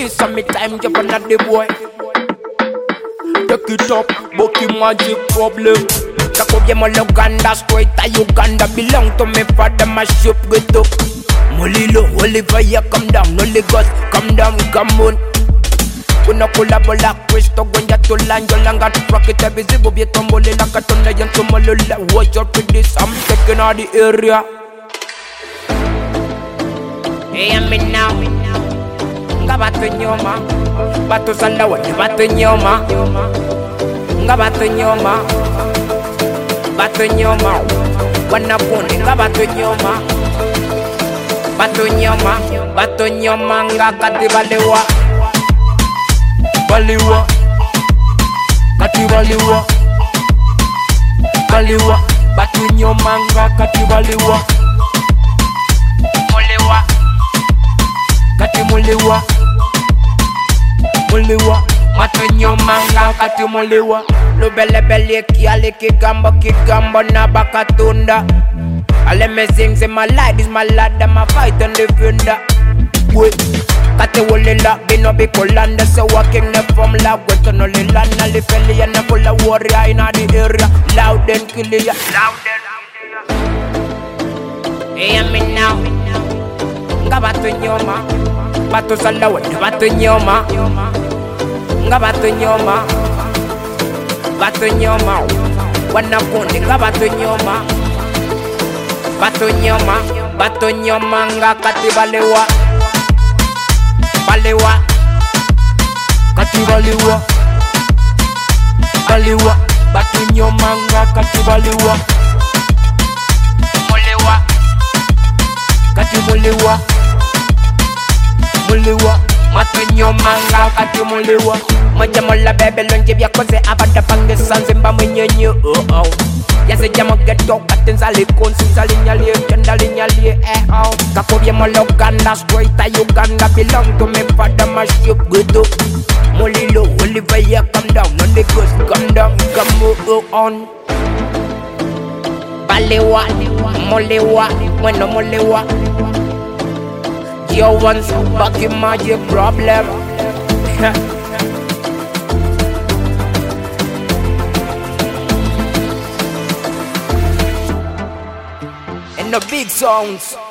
this on me time, jump on the boy. Take it up, Bucky magic problem. Takoye mo Uganda, straight to Uganda. Belong to me father, my ship get up. Molilo, Oliver, yeah, come down. Holy Ghost, come down, come on. Kuna kulabola Kristo gwenja tulanjo langa tuprakita bizibu bietomole langa tona yantumolula. Watch out for this, I'm taking out the area. Hey, I'm in now. Nga batu nyoma, batu salawa ni batu nyoma. Nga batu nyoma, batu nyoma. Wanapuni nga batu nyoma, batu nyoma nga kati balewa. Baliwa, kati baliwa, baliwa, batu nyoma nga kati baliwa. Mulewa, kati mulewa, mulewa, matu nyoma nga kati mulewa. Lubele bele kiale kigambo na bakatunda. All me sings in my life, this my lad, my fight and defender. Wait. Kate wole la bino be kolanda so walking the from la went on the land na le feli and full of warrior in the area loud and clear hey I'm in now nga batu nyoma batu salawa batu nyoma nga batu nyoma wana kundi nga batu nyoma nga katibalewa Balewa, kati balewa, balewa, batu nyoma nga kati balewa. Mulewa, kati mulewa, mulewa, matu nyoma nga kati mulewa. Majamola bebe lonje bya koze abada pange sanze mba mwenyenye oh. Yase jamo get up at nzali konsi nzali nyali oh. Kakobye mo Uganda straight to Uganda belong to me father my ship good up. Molilo Oliver yeah come down on the coast come down come on. Balewa molewa bueno molewa. Yo once back in my problem. And the big songs.